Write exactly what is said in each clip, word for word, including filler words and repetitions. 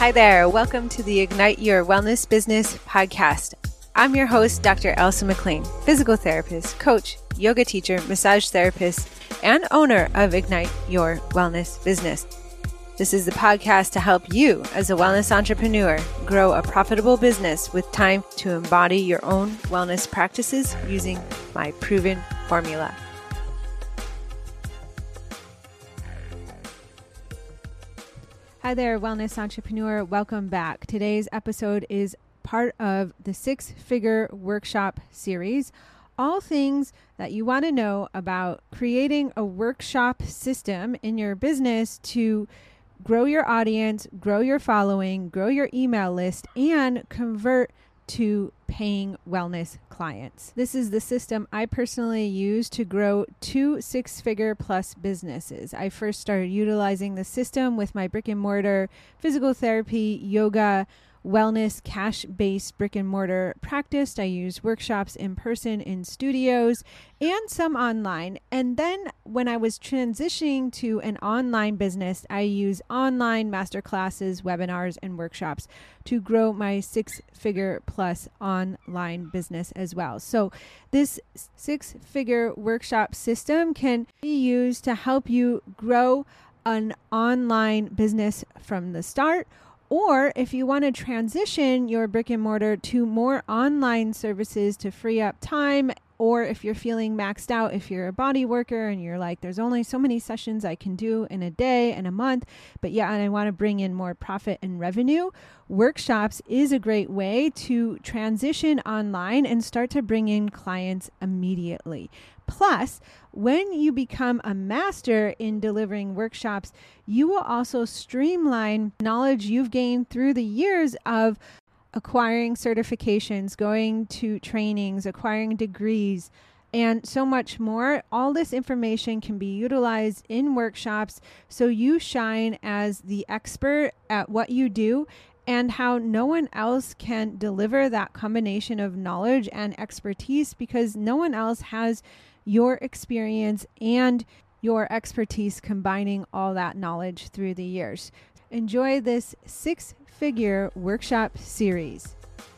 Hi there. Welcome to the Ignite Your Wellness Business podcast. I'm your host, Doctor Elsa McLean, physical therapist, coach, yoga teacher, massage therapist, and owner of Ignite Your Wellness Business. This is the podcast to help you as a wellness entrepreneur grow a profitable business with time to embody your own wellness practices using my proven formula. Hi there, wellness entrepreneur. Welcome back. Today's episode is part of the six-figure workshop series. All things that you want to know about creating a workshop system in your business to grow your audience, grow your following, grow your email list, and convert to paying wellness clients. This is the system I personally use to grow two six-figure plus businesses. I first started utilizing the system with my brick and mortar physical therapy, yoga, wellness, cash-based brick and mortar practice. I use workshops in person in studios and some online. And then when I was transitioning to an online business, I use online masterclasses, webinars, and workshops to grow my six-figure plus online business as well. So this six-figure workshop system can be used to help you grow an online business from the start. Or if you want to transition your brick and mortar to more online services to free up time, or if you're feeling maxed out, if you're a body worker and you're like, there's only so many sessions I can do in a day and a month, but yeah, and I want to bring in more profit and revenue, workshops is a great way to transition online and start to bring in clients immediately. Plus, when you become a master in delivering workshops, you will also streamline knowledge you've gained through the years of acquiring certifications, going to trainings, acquiring degrees, and so much more. All this information can be utilized in workshops so you shine as the expert at what you do and how no one else can deliver that combination of knowledge and expertise because no one else has your experience and your expertise combining all that knowledge through the years. Enjoy this six-figure workshop series.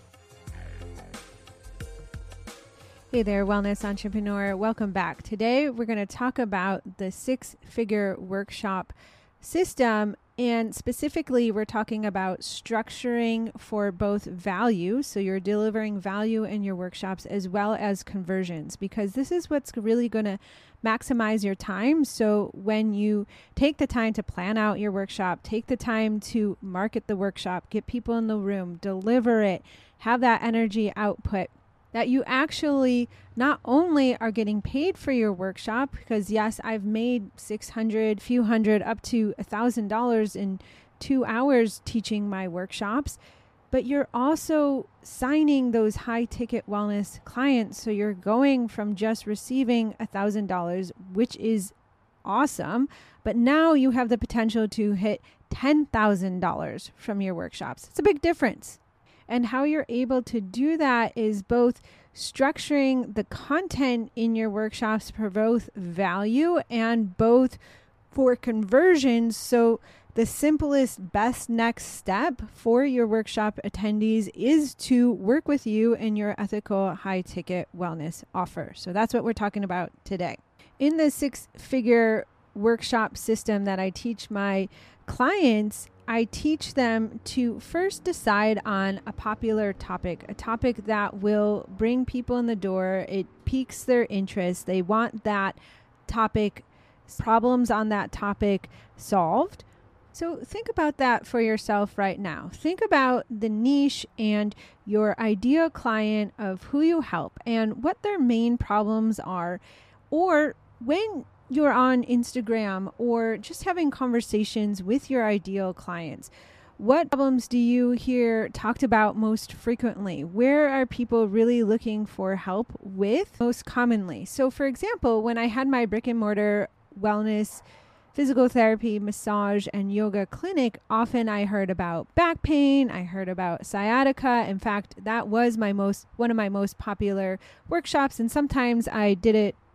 Hey there, wellness entrepreneur. Welcome back. Today, we're going to talk about the six-figure workshop system. And specifically, we're talking about structuring for both value. So you're delivering value in your workshops as well as conversions, because this is what's really going to maximize your time. So when you take the time to plan out your workshop, take the time to market the workshop, get people in the room, deliver it, have that energy output, that you actually not only are getting paid for your workshop, because yes, I've made six hundred, few hundred, up to a thousand dollars in two hours teaching my workshops, but you're also signing those high ticket wellness clients. So you're going from just receiving a thousand dollars, which is awesome, but now you have the potential to hit ten thousand dollars from your workshops. It's a big difference. And how you're able to do that is both structuring the content in your workshops for both value and both for conversions. So the simplest, best next step for your workshop attendees is to work with you in your ethical high ticket wellness offer. So that's what we're talking about today. In the six-figure workshop system that I teach my clients, I teach them to first decide on a popular topic, a topic that will bring people in the door. It piques their interest. They want that topic, problems on that topic solved. So think about that for yourself right now. Think about the niche and your ideal client of who you help and what their main problems are. Or when you're on Instagram or just having conversations with your ideal clients, what problems do you hear talked about most frequently? Where are people really looking for help with most commonly? So for example, when I had my brick and mortar wellness, physical therapy, massage, and yoga clinic, often I heard about back pain. I heard about sciatica. In fact, that was my most one of my most popular workshops. And sometimes I did it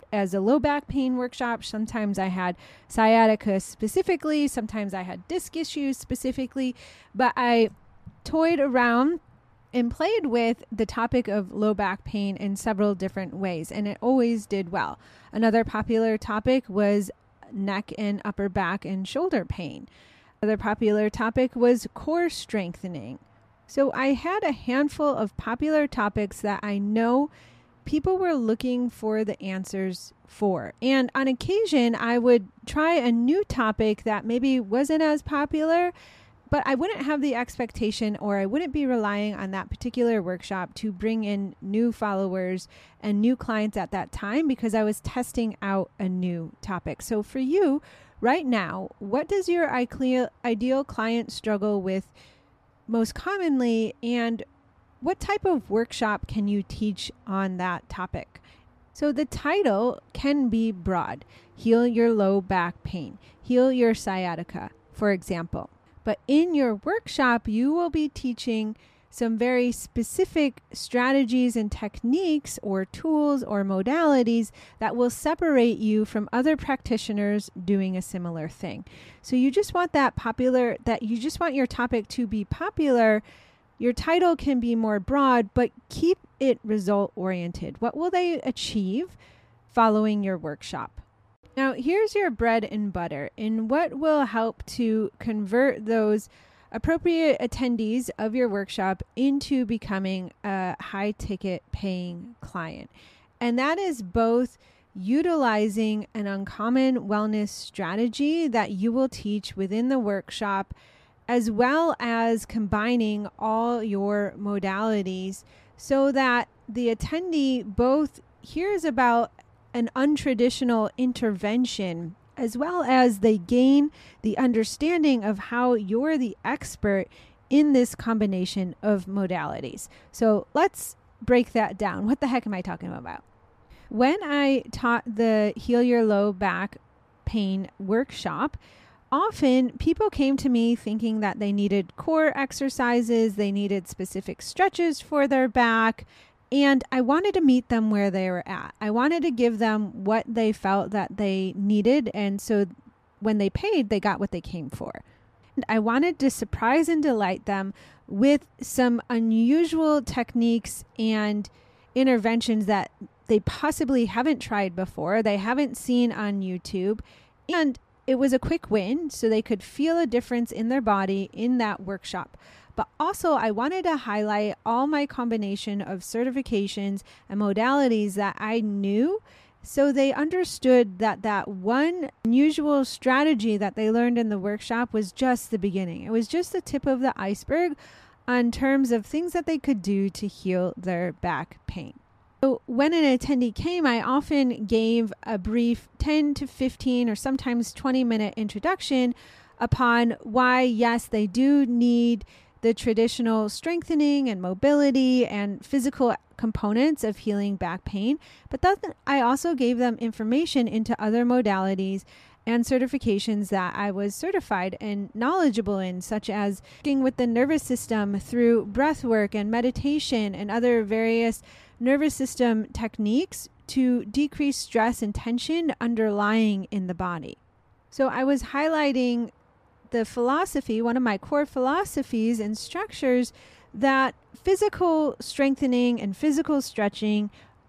as a low back pain workshop. Sometimes I had sciatica specifically. Sometimes I had disc issues specifically. But I toyed around and played with the topic of low back pain in several different ways, and it always did well. Another popular topic was neck and upper back and shoulder pain. Another popular topic was core strengthening. So I had a handful of popular topics that I know people were looking for the answers for. And on occasion, I would try a new topic that maybe wasn't as popular, but I wouldn't have the expectation, or I wouldn't be relying on that particular workshop to bring in new followers and new clients at that time, because I was testing out a new topic. So for you right now, what does your ideal client struggle with most commonly, and what type of workshop can you teach on that topic? So the title can be broad. Heal your low back pain. Heal your sciatica, for example. But in your workshop, you will be teaching some very specific strategies and techniques or tools or modalities that will separate you from other practitioners doing a similar thing. So you just want that popular, that you just want your topic to be popular. Your title can be more broad, but keep it result oriented. What will they achieve following your workshop? Now, here's your bread and butter, and what will help to convert those appropriate attendees of your workshop into becoming a high ticket paying client. And that is both utilizing an uncommon wellness strategy that you will teach within the workshop, as well as combining all your modalities so that the attendee both hears about an untraditional intervention, as well as they gain the understanding of how you're the expert in this combination of modalities. So let's break that down. What the heck am I talking about? When I taught the Heal Your Low Back Pain workshop, often people came to me thinking that they needed core exercises, they needed specific stretches for their back, and I wanted to meet them where they were at. I wanted to give them what they felt that they needed, and so when they paid, they got what they came for. And I wanted to surprise and delight them with some unusual techniques and interventions that they possibly haven't tried before, they haven't seen on YouTube, and it was a quick win, so they could feel a difference in their body in that workshop. But also, I wanted to highlight all my combination of certifications and modalities that I knew, so they understood that that one unusual strategy that they learned in the workshop was just the beginning. It was just the tip of the iceberg on terms of things that they could do to heal their back pain. So when an attendee came, I often gave a brief ten to fifteen or sometimes twenty minute introduction upon why, yes, they do need the traditional strengthening and mobility and physical components of healing back pain. But then I also gave them information into other modalities and certifications that I was certified and knowledgeable in, such as working with the nervous system through breath work and meditation and other various nervous system techniques to decrease stress and tension underlying in the body. So I was highlighting the philosophy, one of my core philosophies and structures, that physical strengthening and physical stretching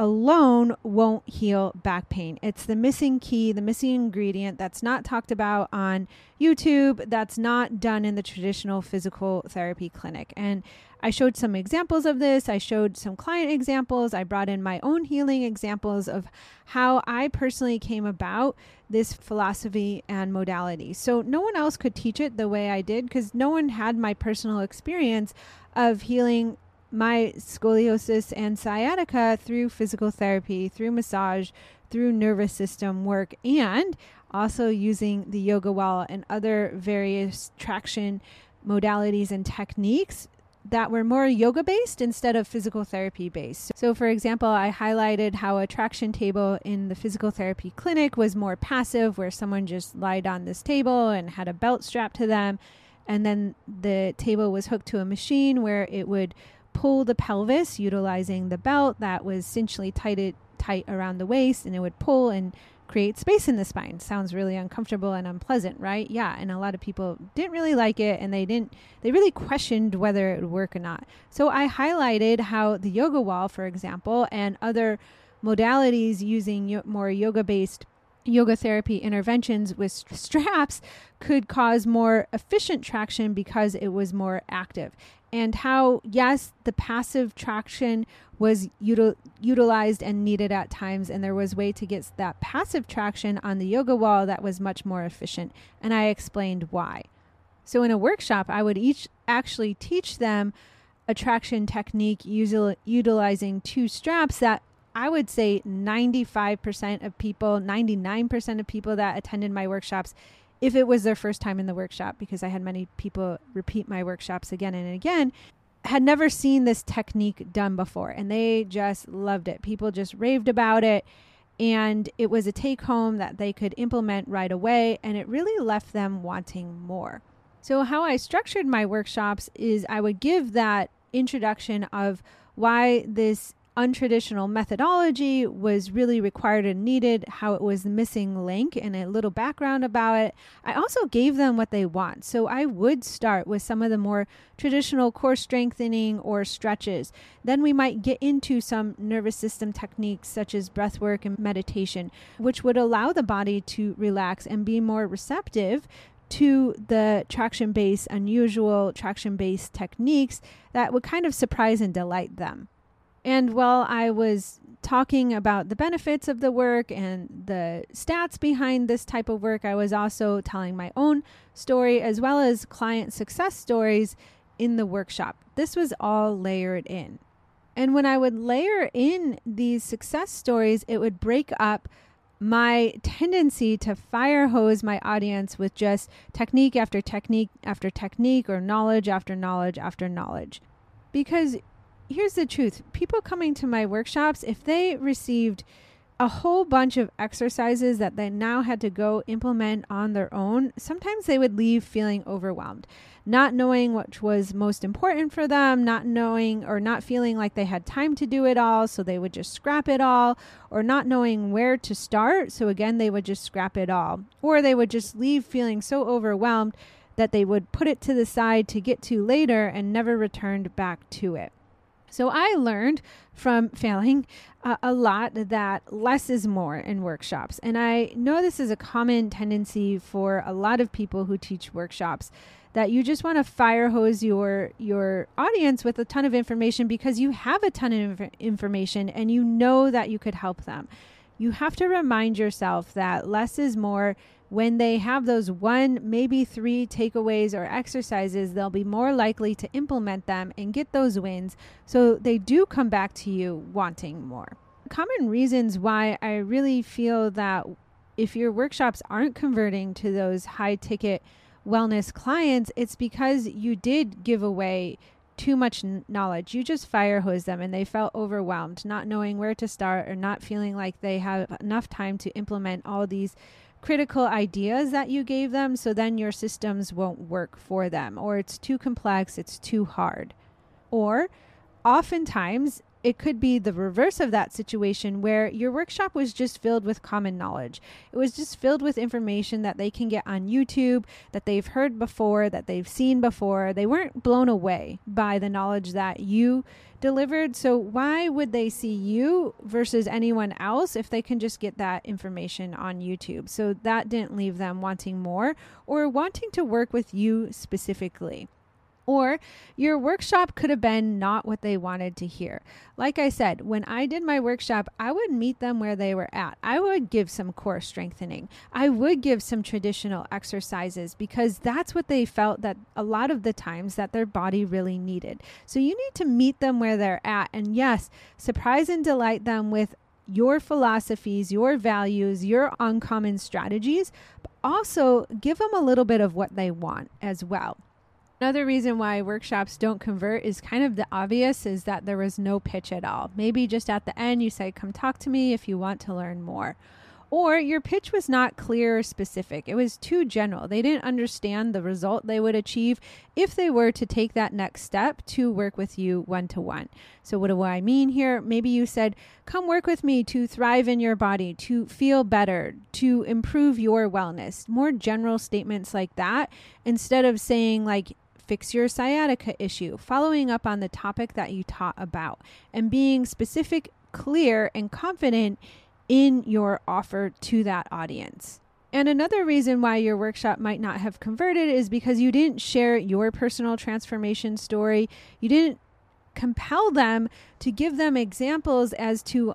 alone won't heal back pain. It's the missing key, the missing ingredient that's not talked about on YouTube, that's not done in the traditional physical therapy clinic. And I showed some examples of this. I showed some client examples. I brought in my own healing examples of how I personally came about this philosophy and modality. So no one else could teach it the way I did, because no one had my personal experience of healing my scoliosis and sciatica through physical therapy, through massage, through nervous system work, and also using the yoga wall and other various traction modalities and techniques that were more yoga based instead of physical therapy based. So for example, I highlighted how a traction table in the physical therapy clinic was more passive, where someone just lied on this table and had a belt strapped to them. And then the table was hooked to a machine where it would pull the pelvis utilizing the belt that was essentially tighted, tight around the waist, and it would pull and create space in the spine. Sounds really uncomfortable and unpleasant, right? Yeah. And a lot of people didn't really like it, and they didn't, they really questioned whether it would work or not. So I highlighted how the yoga wall, for example, and other modalities using yo- more yoga-based yoga therapy interventions with st- straps could cause more efficient traction because it was more active. And how, yes, the passive traction was util- utilized and needed at times, and there was a way to get that passive traction on the yoga wall that was much more efficient. And I explained why. So in a workshop, I would each actually teach them a traction technique usil- utilizing two straps that I would say ninety-five percent of people, ninety-nine percent of people that attended my workshops, if it was their first time in the workshop, because I had many people repeat my workshops again and again, had never seen this technique done before. And they just loved it. People just raved about it. And it was a take home that they could implement right away. And it really left them wanting more. So how I structured my workshops is I would give that introduction of why this untraditional methodology was really required and needed, how it was the missing link, and a little background about it. I also gave them what they want. So I would start with some of the more traditional core strengthening or stretches. Then we might get into some nervous system techniques such as breath work and meditation, which would allow the body to relax and be more receptive to the traction-based, unusual traction-based techniques that would kind of surprise and delight them. And while I was talking about the benefits of the work and the stats behind this type of work, I was also telling my own story as well as client success stories in the workshop. This was all layered in. And when I would layer in these success stories, it would break up my tendency to fire hose my audience with just technique after technique after technique, or knowledge after knowledge after knowledge. Because here's the truth. People coming to my workshops, if they received a whole bunch of exercises that they now had to go implement on their own, sometimes they would leave feeling overwhelmed, not knowing what was most important for them, not knowing or not feeling like they had time to do it all. So they would just scrap it all, or not knowing where to start. So again, they would just scrap it all, or they would just leave feeling so overwhelmed that they would put it to the side to get to later and never returned back to it. So I learned from failing uh, a lot that less is more in workshops. And I know this is a common tendency for a lot of people who teach workshops, that you just want to fire hose your your audience with a ton of information because you have a ton of inf- information and you know that you could help them. You have to remind yourself that less is more. When they have those one, maybe three takeaways or exercises, they'll be more likely to implement them and get those wins, so they do come back to you wanting more. Common reasons why I really feel that if your workshops aren't converting to those high ticket wellness clients, it's because you did give away too much knowledge. You just fire hose them and they felt overwhelmed, not knowing where to start or not feeling like they have enough time to implement all these critical ideas that you gave them. So then your systems won't work for them, or it's too complex, it's too hard. Or oftentimes it could be the reverse of that situation, where your workshop was just filled with common knowledge. It was just filled with information that they can get on YouTube, that they've heard before, that they've seen before. They weren't blown away by the knowledge that you delivered. So why would they see you versus anyone else if they can just get that information on YouTube? So that didn't leave them wanting more or wanting to work with you specifically. Or your workshop could have been not what they wanted to hear. Like I said, when I did my workshop, I would meet them where they were at. I would give some core strengthening. I would give some traditional exercises because that's what they felt that a lot of the times that their body really needed. So you need to meet them where they're at. And yes, surprise and delight them with your philosophies, your values, your uncommon strategies, but also give them a little bit of what they want as well. Another reason why workshops don't convert is kind of the obvious, is that there was no pitch at all. Maybe just at the end you say, come talk to me if you want to learn more. Or your pitch was not clear or specific. It was too general. They didn't understand the result they would achieve if they were to take that next step to work with you one-to-one. So what do I mean here? Maybe you said, come work with me to thrive in your body, to feel better, to improve your wellness. More general statements like that, instead of saying like, fix your sciatica issue, following up on the topic that you taught about, and being specific, clear, and confident in your offer to that audience. And another reason why your workshop might not have converted is because you didn't share your personal transformation story. You didn't compel them to give them examples as to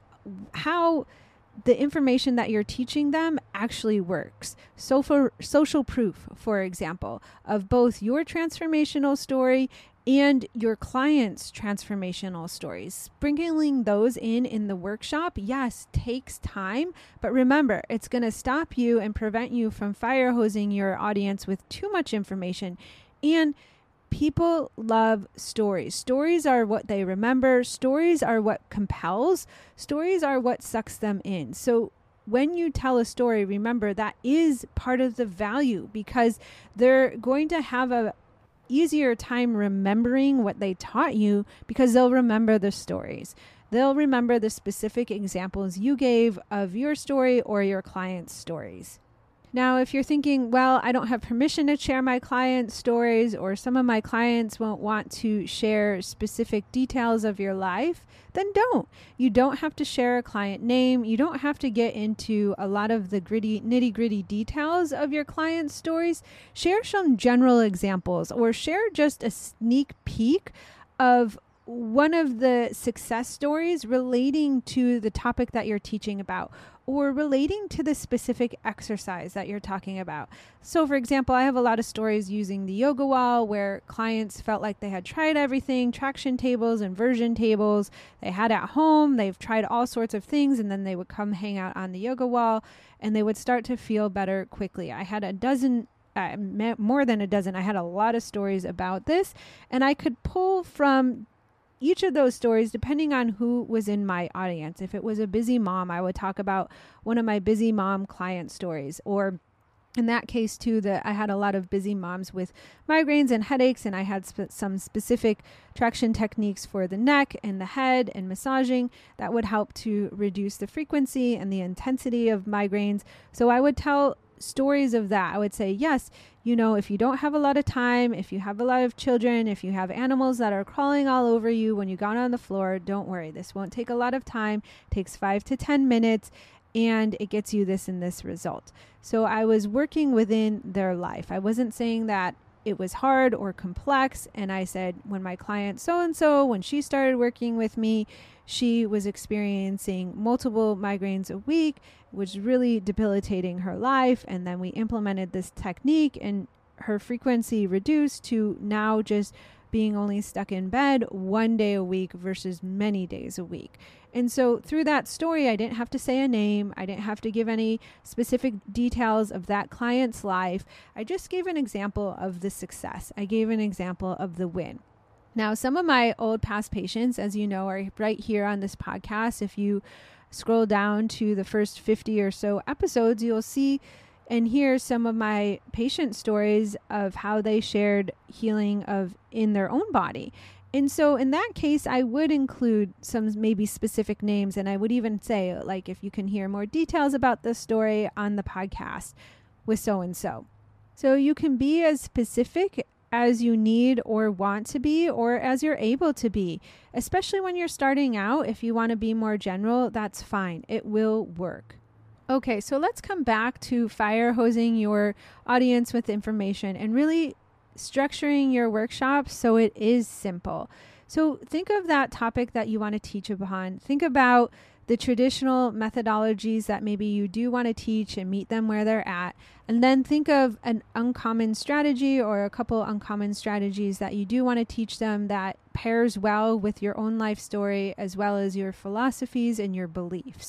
how the information that you're teaching them actually works. So for social proof, for example, of both your transformational story and your clients' transformational stories. Sprinkling those in in the workshop, yes, takes time, but remember, it's going to stop you and prevent you from fire hosing your audience with too much information. And people love stories. Stories are what they remember. Stories are what compels. Stories are what sucks them in. So when you tell a story, remember that is part of the value, because they're going to have a easier time remembering what they taught you because they'll remember the stories. They'll remember the specific examples you gave of your story or your client's stories. Now, if you're thinking, well, I don't have permission to share my clients' stories, or some of my clients won't want to share specific details of your life, then don't. You don't have to share a client name. You don't have to get into a lot of the gritty, nitty-gritty details of your clients' stories. Share some general examples, or share just a sneak peek of one of the success stories relating to the topic that you're teaching about, or relating to the specific exercise that you're talking about. So for example, I have a lot of stories using the yoga wall where clients felt like they had tried everything, traction tables, inversion tables, they had at home, they've tried all sorts of things, and then they would come hang out on the yoga wall and they would start to feel better quickly. I had a dozen uh, more than a dozen. I had a lot of stories about this, and I could pull from each of those stories, depending on who was in my audience. If it was a busy mom, I would talk about one of my busy mom client stories. Or in that case too, that I had a lot of busy moms with migraines and headaches, and I had sp- some specific traction techniques for the neck and the head and massaging that would help to reduce the frequency and the intensity of migraines. So I would tell stories of that. I would say, yes, you know, if you don't have a lot of time, if you have a lot of children, if you have animals that are crawling all over you when you got on the floor, don't worry. This won't take a lot of time. It takes five to ten minutes, and it gets you this and this result. So I was working within their life. I wasn't saying that it was hard or complex. And I said, when my client so-and-so, when she started working with me, she was experiencing multiple migraines a week, which was really debilitating her life. And then we implemented this technique, and her frequency reduced to now just being only stuck in bed one day a week versus many days a week. And so through that story, I didn't have to say a name. I didn't have to give any specific details of that client's life. I just gave an example of the success. I gave an example of the win. Now, some of my old past patients, as you know, are right here on this podcast. If you scroll down to the first fifty or so episodes, you'll see and hear some of my patient stories of how they shared healing of in their own body. And so in that case, I would include some maybe specific names, and I would even say, like, if you can hear more details about this story on the podcast with so-and-so. So you can be as specific as you need or want to be, or as you're able to be, especially when you're starting out. If you want to be more general, that's fine. It will work. Okay, so let's come back to fire hosing your audience with information and really structuring your workshop so it is simple. So think of that topic that you want to teach upon. Think about the traditional methodologies that maybe you do want to teach and meet them where they're at. And then think of an uncommon strategy or a couple uncommon strategies that you do want to teach them that pairs well with your own life story, as well as your philosophies and your beliefs.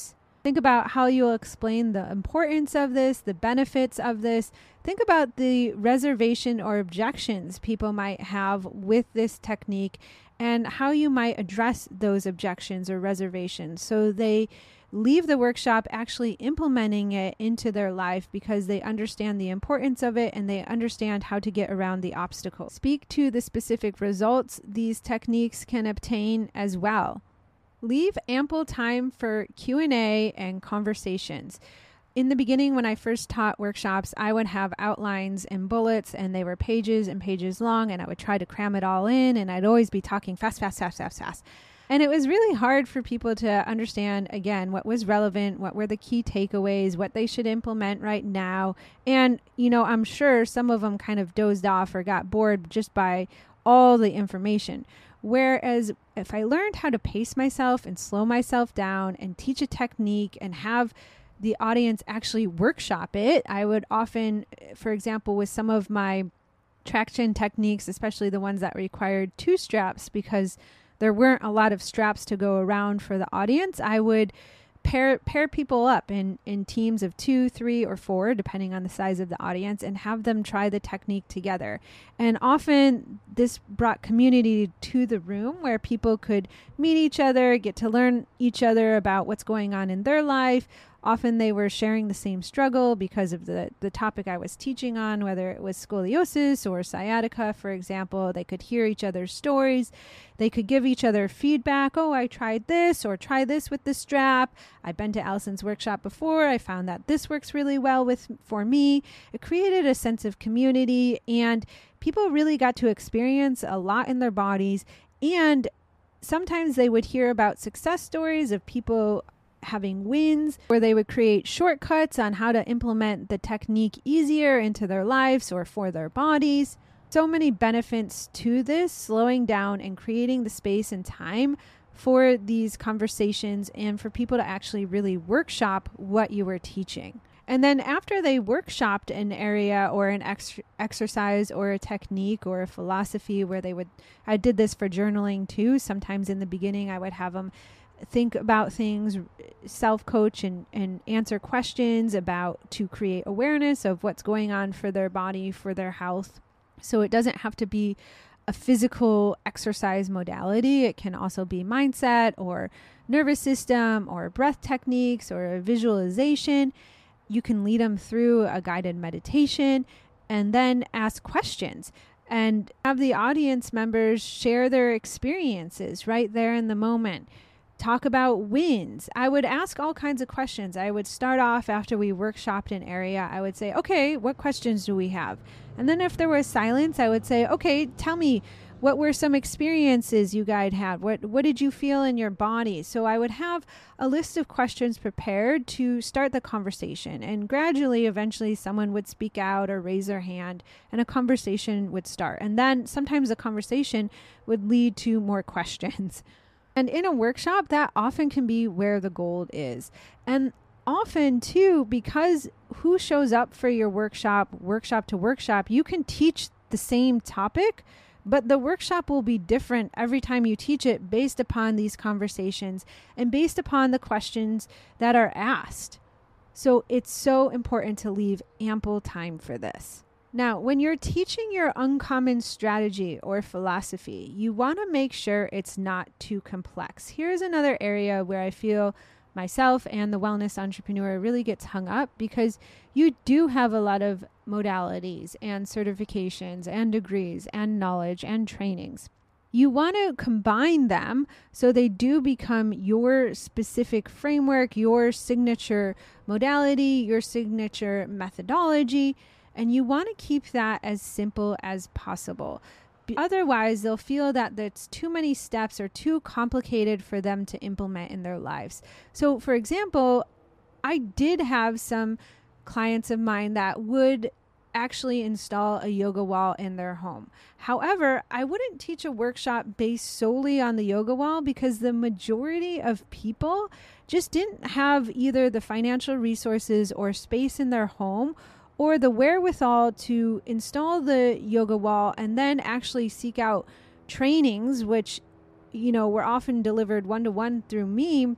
Think about how you'll explain the importance of this, the benefits of this. Think about the reservation or objections people might have with this technique and how you might address those objections or reservations so they leave the workshop actually implementing it into their life because they understand the importance of it and they understand how to get around the obstacles. Speak to the specific results these techniques can obtain as well. Leave ample time for Q and A and conversations. In the beginning, when I first taught workshops, I would have outlines and bullets, and they were pages and pages long, and I would try to cram it all in, and I'd always be talking fast, fast, fast, fast, fast. And it was really hard for people to understand, again, what was relevant, what were the key takeaways, what they should implement right now. And, you know, I'm sure some of them kind of dozed off or got bored just by all the information. Whereas if I learned how to pace myself and slow myself down and teach a technique and have the audience actually workshop it, I would often, for example, with some of my traction techniques, especially the ones that required two straps because there weren't a lot of straps to go around for the audience, I would pair pair people up in, in teams of two, three, or four, depending on the size of the audience, and have them try the technique together. And often this brought community to the room where people could meet each other, get to learn each other about what's going on in their life. Often they were sharing the same struggle because of the, the topic I was teaching on, whether it was scoliosis or sciatica, for example. They could hear each other's stories. They could give each other feedback. Oh, I tried this, or try this with the strap. I've been to Allison's workshop before. I found that this works really well with for me. It created a sense of community, and people really got to experience a lot in their bodies. And sometimes they would hear about success stories of people having wins, where they would create shortcuts on how to implement the technique easier into their lives or for their bodies. So many benefits to this, slowing down and creating the space and time for these conversations and for people to actually really workshop what you were teaching. And then after they workshopped an area or an ex- exercise or a technique or a philosophy where they would, I did this for journaling too. Sometimes in the beginning I would have them think about things, self-coach and, and answer questions about to create awareness of what's going on for their body, for their health. So it doesn't have to be a physical exercise modality. It can also be mindset or nervous system or breath techniques or a visualization. You can lead them through a guided meditation and then ask questions and have the audience members share their experiences right there in the moment. Talk about wins. I would ask all kinds of questions. I would start off after we workshopped an area. I would say, okay, what questions do we have? And then if there was silence, I would say, okay, tell me, what were some experiences you guys had? What what did you feel in your body? So I would have a list of questions prepared to start the conversation. And gradually, eventually, someone would speak out or raise their hand and a conversation would start. And then sometimes the conversation would lead to more questions. And in a workshop, that often can be where the gold is. And often, too, because who shows up for your workshop, workshop to workshop, you can teach the same topic, but the workshop will be different every time you teach it based upon these conversations and based upon the questions that are asked. So it's so important to leave ample time for this. Now, when you're teaching your uncommon strategy or philosophy, you want to make sure it's not too complex. Here's another area where I feel myself and the wellness entrepreneur really gets hung up, because you do have a lot of modalities and certifications and degrees and knowledge and trainings. You want to combine them so they do become your specific framework, your signature modality, your signature methodology. And you want to keep that as simple as possible. Otherwise, they'll feel that that's too many steps or too complicated for them to implement in their lives. So, for example, I did have some clients of mine that would actually install a yoga wall in their home. However, I wouldn't teach a workshop based solely on the yoga wall because the majority of people just didn't have either the financial resources or space in their home or the wherewithal to install the yoga wall and then actually seek out trainings, which, you know, were often delivered one-to-one through me,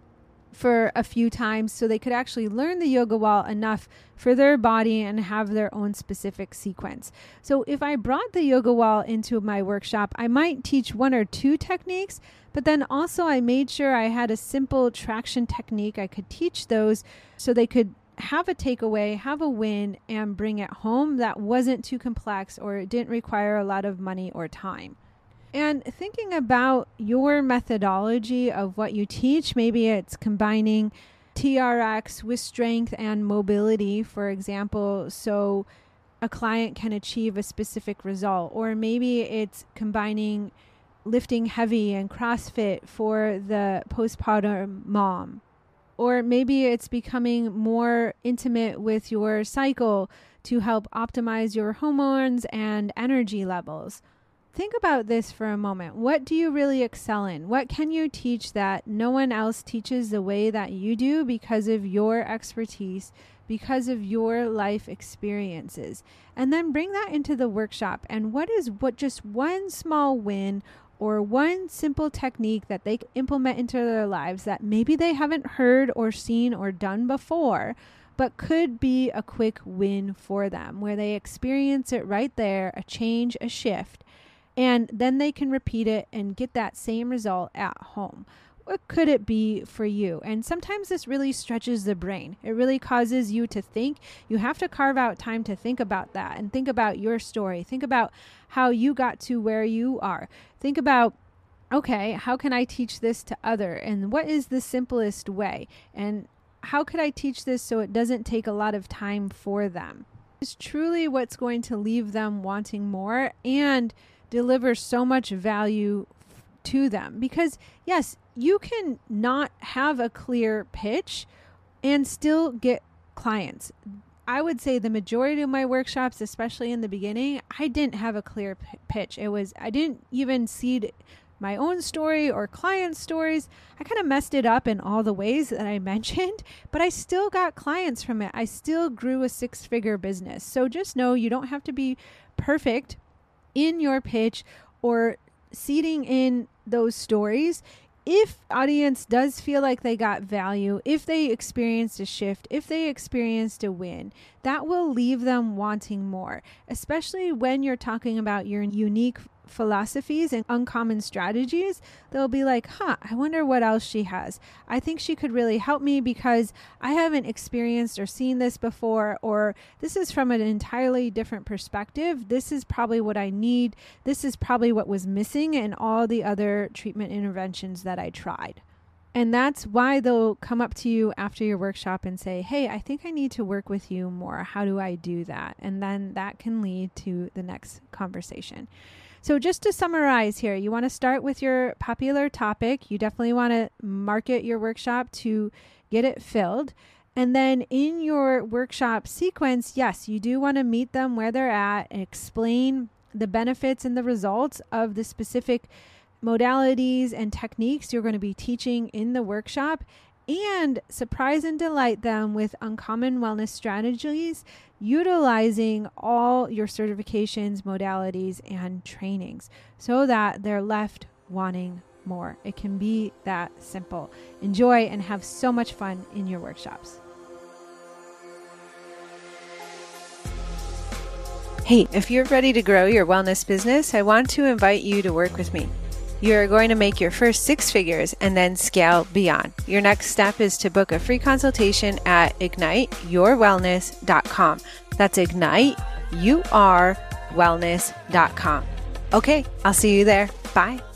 for a few times so they could actually learn the yoga wall enough for their body and have their own specific sequence. So if I brought the yoga wall into my workshop, I might teach one or two techniques, but then also I made sure I had a simple traction technique. I could teach those so they could have a takeaway, have a win, and bring it home that wasn't too complex or it didn't require a lot of money or time. And thinking about your methodology of what you teach, maybe it's combining T R X with strength and mobility, for example, so a client can achieve a specific result. Or maybe it's combining lifting heavy and CrossFit for the postpartum mom. Or maybe it's becoming more intimate with your cycle to help optimize your hormones and energy levels. Think about this for a moment. What do you really excel in? What can you teach that no one else teaches the way that you do because of your expertise, because of your life experiences? And then bring that into the workshop. And what is what just one small win or one simple technique that they implement into their lives that maybe they haven't heard or seen or done before, but could be a quick win for them, where they experience it right there, a change, a shift, and then they can repeat it and get that same result at home. What could it be for you? And sometimes this really stretches the brain. It really causes you to think. You have to carve out time to think about that and think about your story. Think about how you got to where you are. Think about, okay, how can I teach this to other? And what is the simplest way? And how could I teach this so it doesn't take a lot of time for them? It's truly what's going to leave them wanting more and deliver so much value to them. Because yes, you can not have a clear pitch and still get clients. I would say the majority of my workshops, especially in the beginning, I didn't have a clear p- pitch. It was, I didn't even seed my own story or client stories. I kind of messed it up in all the ways that I mentioned, but I still got clients from it. I still grew a six-figure business. So just know you don't have to be perfect in your pitch or seeding in those stories. If audience does feel like they got value, if they experienced a shift, if they experienced a win, that will leave them wanting more, especially when you're talking about your unique philosophies and uncommon strategies. They'll be like, huh, I wonder what else she has. I think she could really help me because I haven't experienced or seen this before, or this is from an entirely different perspective. This is probably what I need. This is probably what was missing in all the other treatment interventions that I tried. And that's why they'll come up to you after your workshop and say, hey, I think I need to work with you more. How do I do that? And then that can lead to the next conversation. So just to summarize here, you want to start with your popular topic. You definitely want to market your workshop to get it filled. And then in your workshop sequence, yes, you do want to meet them where they're at and explain the benefits and the results of the specific modalities and techniques you're going to be teaching in the workshop, and surprise and delight them with uncommon wellness strategies, utilizing all your certifications, modalities, and trainings so that they're left wanting more. It can be that simple. Enjoy and have so much fun in your workshops. Hey, if you're ready to grow your wellness business, I want to invite you to work with me. You're going to make your first six figures and then scale beyond. Your next step is to book a free consultation at ignite your wellness dot com. That's ignite your wellness dot com. Okay, I'll see you there. Bye.